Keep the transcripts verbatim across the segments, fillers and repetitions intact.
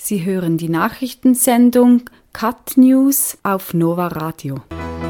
Sie hören die Nachrichtensendung Cut News auf Nova Radio.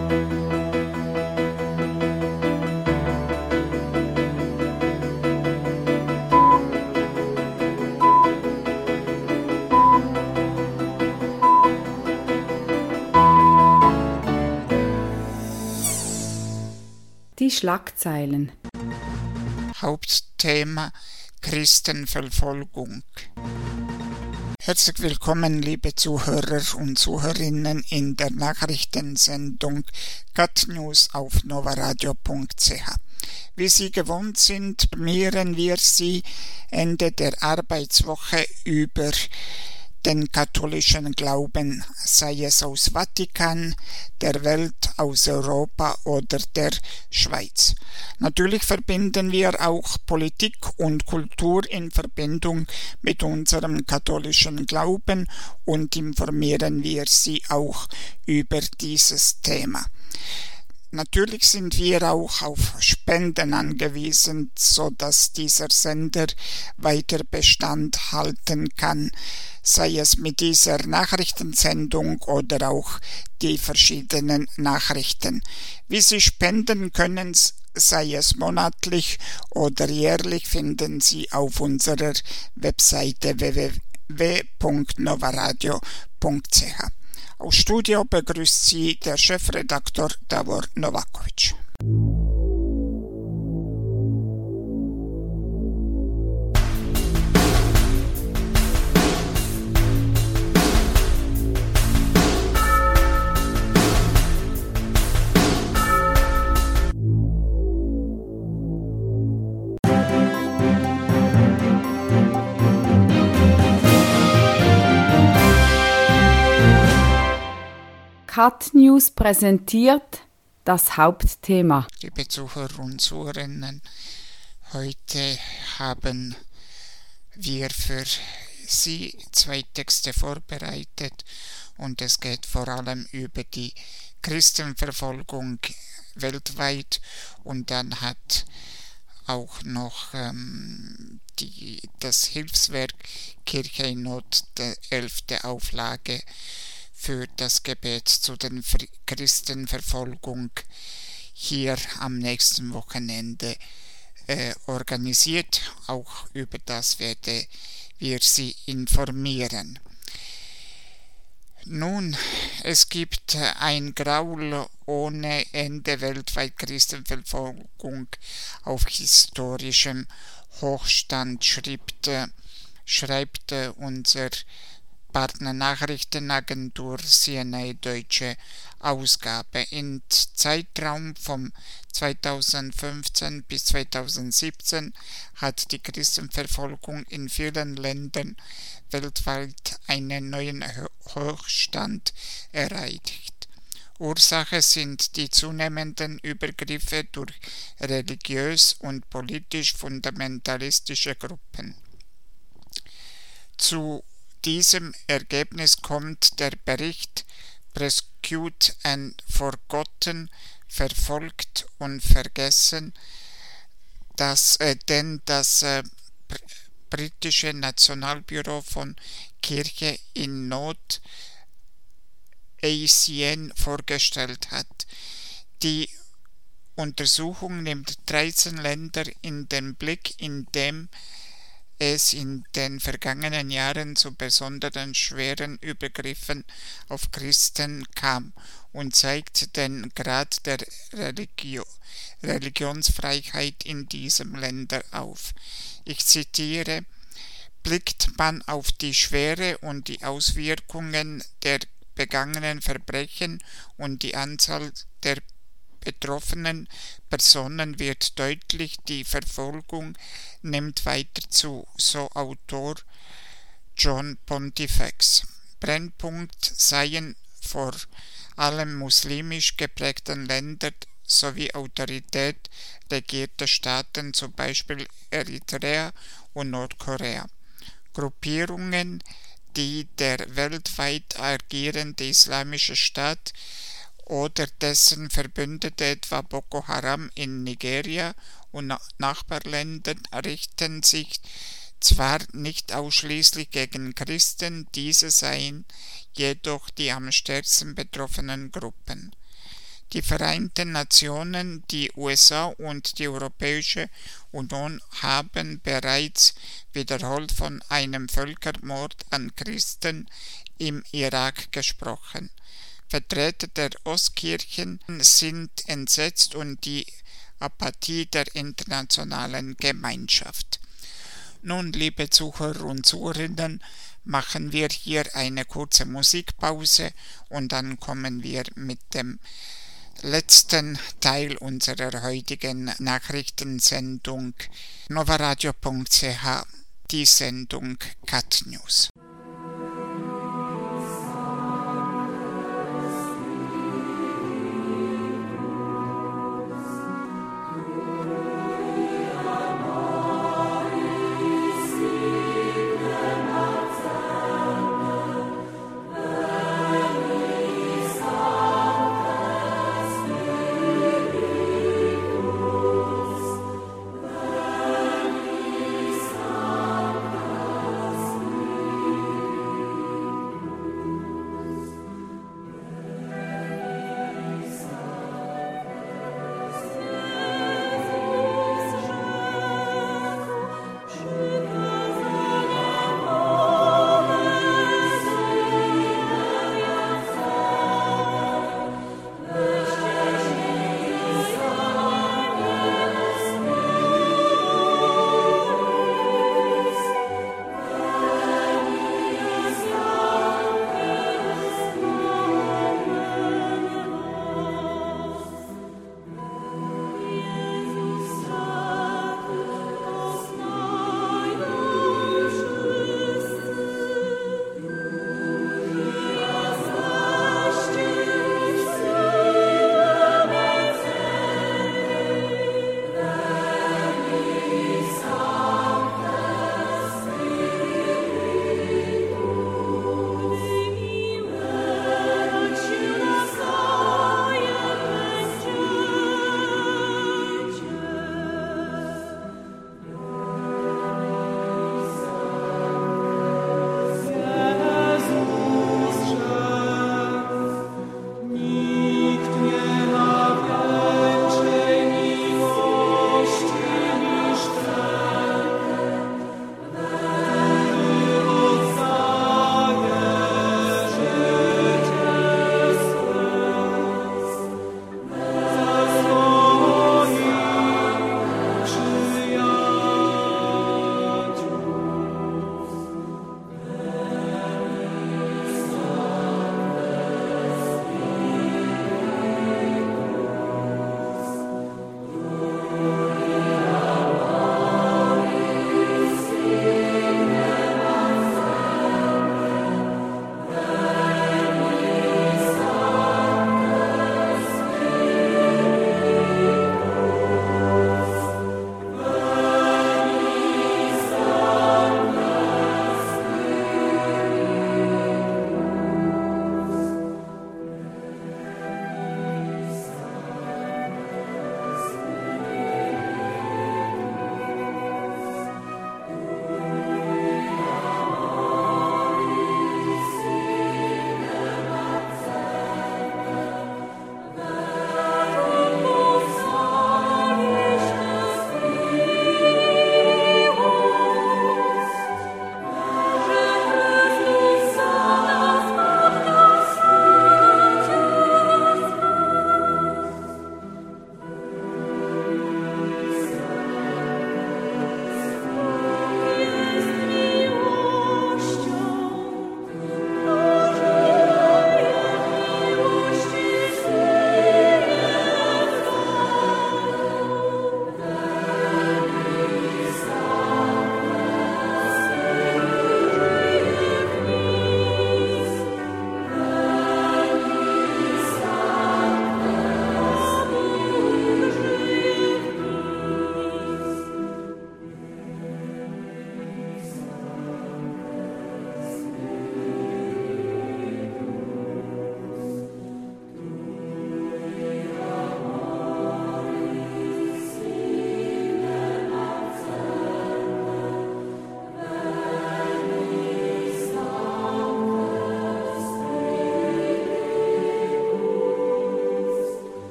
Die Schlagzeilen. Hauptthema Christenverfolgung. Herzlich willkommen, liebe Zuhörer und Zuhörerinnen, in der Nachrichtensendung Cut News auf novaradio punkt c h. Wie Sie gewohnt sind, informieren wir Sie Ende der Arbeitswoche über den katholischen Glauben, sei es aus Vatikan, der Welt, aus Europa oder der Schweiz. Natürlich verbinden wir auch Politik und Kultur in Verbindung mit unserem katholischen Glauben und informieren wir Sie auch über dieses Thema. Natürlich sind wir auch auf Spenden angewiesen, so dass dieser Sender weiter Bestand halten kann, sei es mit dieser Nachrichtensendung oder auch die verschiedenen Nachrichten. Wie Sie spenden können, sei es monatlich oder jährlich, finden Sie auf unserer Webseite w w w punkt novaradio punkt c h. Aus Studio begrüßt Sie der Chefredaktor Davor Novakovic. Cut News präsentiert das Hauptthema. Liebe Zuhörer und Zuhörerinnen, heute haben wir für Sie zwei Texte vorbereitet und es geht vor allem über die Christenverfolgung weltweit und dann hat auch noch ähm, die, das Hilfswerk Kirche in Not, der elfte Auflage, für das Gebet zu den Christenverfolgung hier am nächsten Wochenende äh, organisiert. Auch über das werde wir Sie informieren. Nun, es gibt ein Graul ohne Ende, weltweit Christenverfolgung auf historischem Hochstand, schreibt, schreibt unser Partnernachrichtenagentur C N A Deutsche Ausgabe. Im Zeitraum vom zweitausendfünfzehn bis zweitausendsiebzehn hat die Christenverfolgung in vielen Ländern weltweit einen neuen Hochstand erreicht. Ursache sind die zunehmenden Übergriffe durch religiös und politisch fundamentalistische Gruppen. Zu diesem Ergebnis kommt der Bericht Persecuted and Forgotten, verfolgt und vergessen, das, äh, denn das äh, britische Nationalbüro von Kirche in Not A C N vorgestellt hat. Die Untersuchung nimmt dreizehn Länder in den Blick, in dem es in den vergangenen Jahren zu besonderen schweren Übergriffen auf Christen kam und zeigt den Grad der Religio- Religionsfreiheit in diesem Länder auf. Ich zitiere: Blickt man auf die Schwere und die Auswirkungen der begangenen Verbrechen und die Anzahl der betroffenen Personen, wird deutlich, die Verfolgung nimmt weiter zu, so Autor John Pontifex. Brennpunkt seien vor allem muslimisch geprägten Ländern sowie autorität regierte Staaten, zum Beispiel Eritrea und Nordkorea. Gruppierungen, die der weltweit agierende Islamische Staat oder dessen Verbündete etwa Boko Haram in Nigeria und Nachbarländern richten sich zwar nicht ausschließlich gegen Christen, diese seien jedoch die am stärksten betroffenen Gruppen. Die Vereinten Nationen, die U S A und die Europäische Union haben bereits wiederholt von einem Völkermord an Christen im Irak gesprochen. Vertreter der Ostkirchen sind entsetzt und die Apathie der internationalen Gemeinschaft. Nun, liebe Zuhörer und Zuhörerinnen, machen wir hier eine kurze Musikpause und dann kommen wir mit dem letzten Teil unserer heutigen Nachrichtensendung novaradio punkt c h, die Sendung Cat News.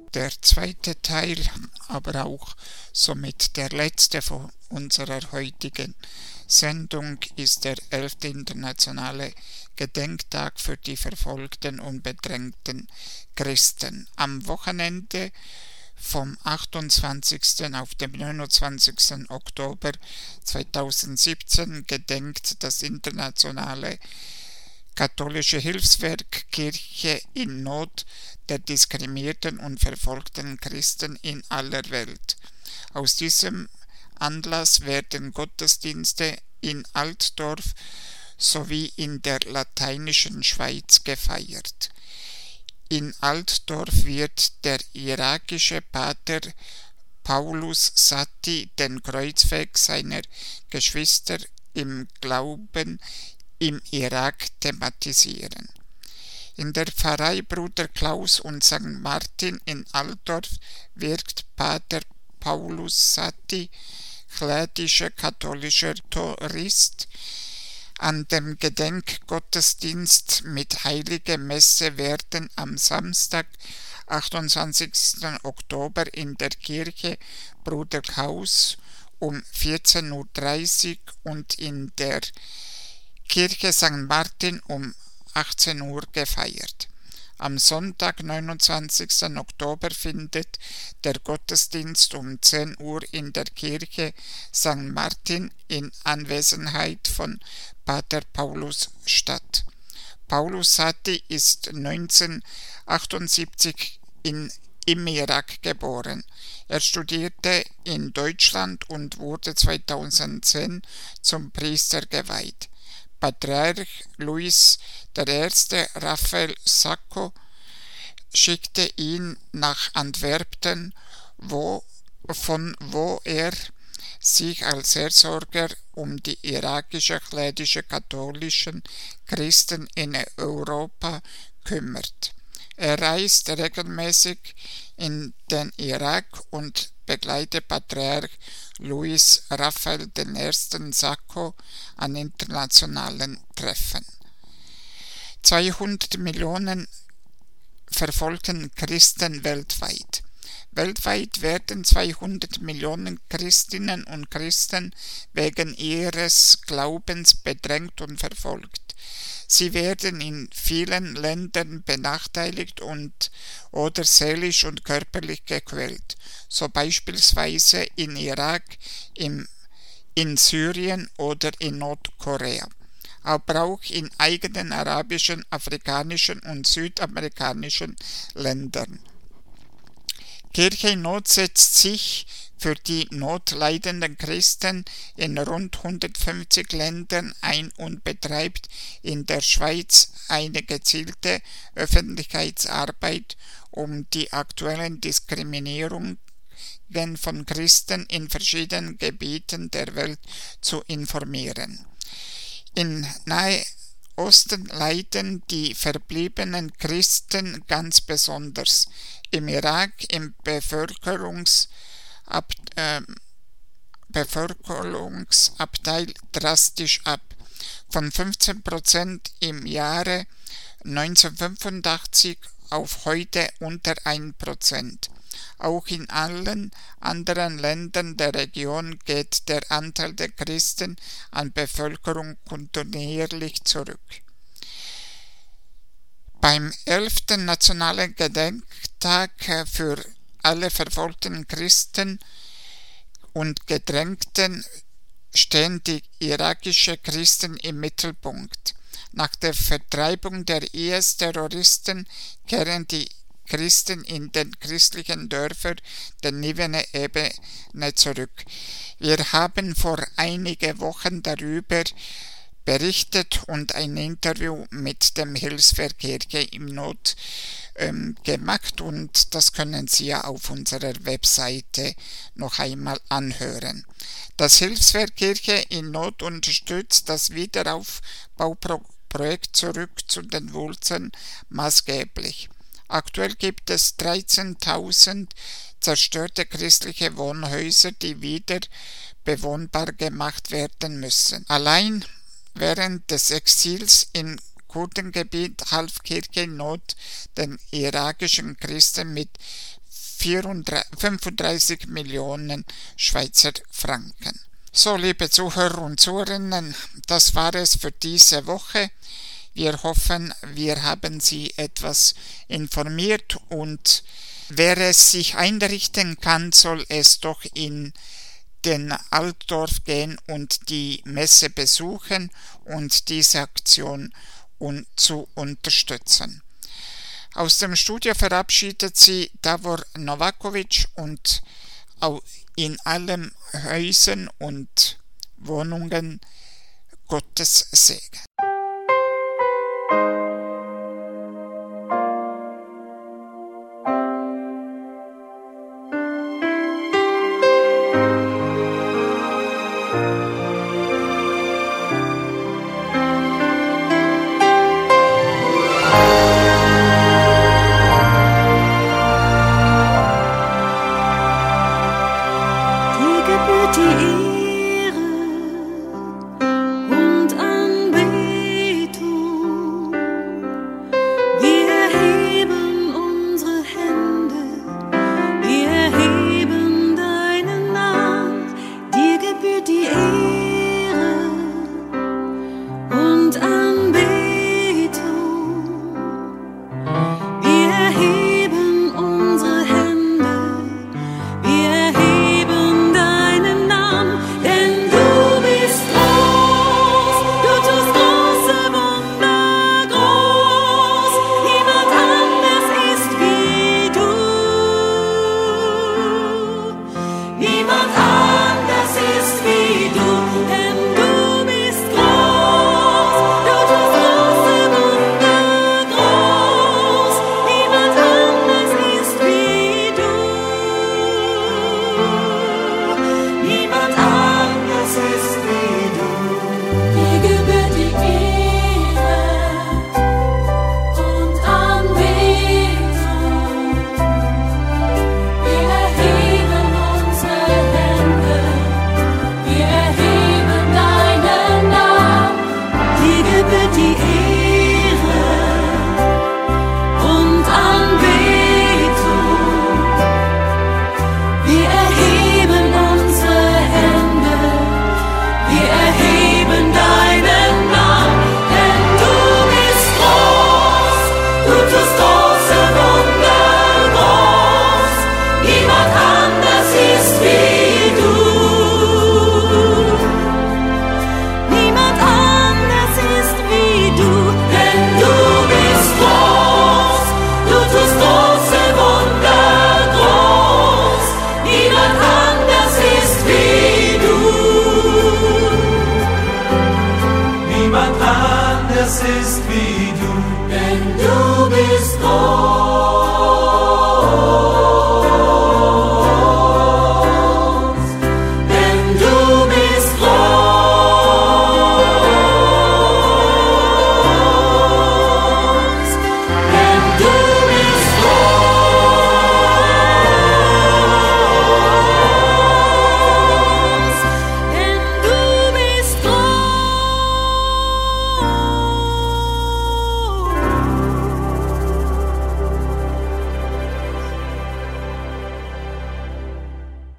Der zweite Teil, aber auch somit der letzte von unserer heutigen Sendung, ist der elfte internationale Gedenktag für die verfolgten und bedrängten Christen. Am Wochenende vom achtundzwanzigsten auf dem neunundzwanzigsten Oktober zweitausendsiebzehn gedenkt das internationale katholische Hilfswerk Kirche in Not der diskriminierten und verfolgten Christen in aller Welt. Aus diesem Anlass werden Gottesdienste in Altdorf sowie in der lateinischen Schweiz gefeiert. In Altdorf wird der irakische Pater Paulus Satti den Kreuzweg seiner Geschwister im Glauben im Irak thematisieren. In der Pfarrei Bruder Klaus und Sankt Martin in Altdorf wirkt Pater Paulus Satti, chlädischer katholischer Tourist, an dem Gedenkgottesdienst mit Heilige Messe werden am Samstag, achtundzwanzigsten Oktober in der Kirche Bruder Klaus um vierzehn Uhr dreißig und in der Kirche Sankt Martin um achtzehn Uhr gefeiert. Am Sonntag, neunundzwanzigsten Oktober, findet der Gottesdienst um zehn Uhr in der Kirche Sankt Martin in Anwesenheit von Pater Paulus statt. Paulus Satti ist neunzehnhundertachtundsiebzig in, im Irak geboren. Er studierte in Deutschland und wurde zweitausendzehn zum Priester geweiht. Patriarch Louis der Erste Raphael Sacco schickte ihn nach Antwerpen, wo, von wo er sich als Seelsorger um die irakische chlädische katholischen Christen in Europa kümmert. Er reist regelmäßig in den Irak und begleitet Patriarch Louis Raphael der Erste Sacco an internationalen Treffen. zweihundert Millionen verfolgten Christen weltweit. Weltweit werden zweihundert Millionen Christinnen und Christen wegen ihres Glaubens bedrängt und verfolgt. Sie werden in vielen Ländern benachteiligt und oder seelisch und körperlich gequält, so beispielsweise in Irak, im, in Syrien oder in Nordkorea, aber auch in eigenen arabischen, afrikanischen und südamerikanischen Ländern. Kirche in Not setzt sich für die notleidenden Christen in rund hundertfünfzig Ländern ein und betreibt in der Schweiz eine gezielte Öffentlichkeitsarbeit, um die aktuellen Diskriminierungen von Christen in verschiedenen Gebieten der Welt zu informieren. In Nahe Osten leiden die verbliebenen Christen ganz besonders. Im Irak im Bevölkerungs Ab, äh, Bevölkerungsabteil drastisch ab, von fünfzehn Prozent im Jahre neunzehnhundertfünfundachtzig auf heute unter ein Prozent. Auch in allen anderen Ländern der Region geht der Anteil der Christen an Bevölkerung kontinuierlich zurück. Beim elften Nationalen Gedenktag für alle verfolgten Christen und Gedrängten stehen die irakischen Christen im Mittelpunkt. Nach der Vertreibung der I S-Terroristen kehren die Christen in den christlichen Dörfern der Nivene-Ebene zurück. Wir haben vor einigen Wochen darüber berichtet und ein Interview mit dem Hilfswerk Kirche in Not ähm, gemacht, und das können Sie ja auf unserer Webseite noch einmal anhören. Das Hilfswerk Kirche in Not unterstützt das Wiederaufbauprojekt Zurück zu den Wurzeln maßgeblich. Aktuell gibt es dreizehntausend zerstörte christliche Wohnhäuser, die wieder bewohnbar gemacht werden müssen. Allein während des Exils im Kurdengebiet half Kirche in Not den irakischen Christen mit fünfunddreißig Millionen Schweizer Franken. So, liebe Zuhörer und Zuhörerinnen, das war es für diese Woche. Wir hoffen, wir haben Sie etwas informiert, und wer es sich einrichten kann, soll es doch in den Altdorf gehen und die Messe besuchen und diese Aktion un- zu unterstützen. Aus dem Studio verabschiedet sie Davor Novakovic und in allen Häusern und Wohnungen Gottes Segen.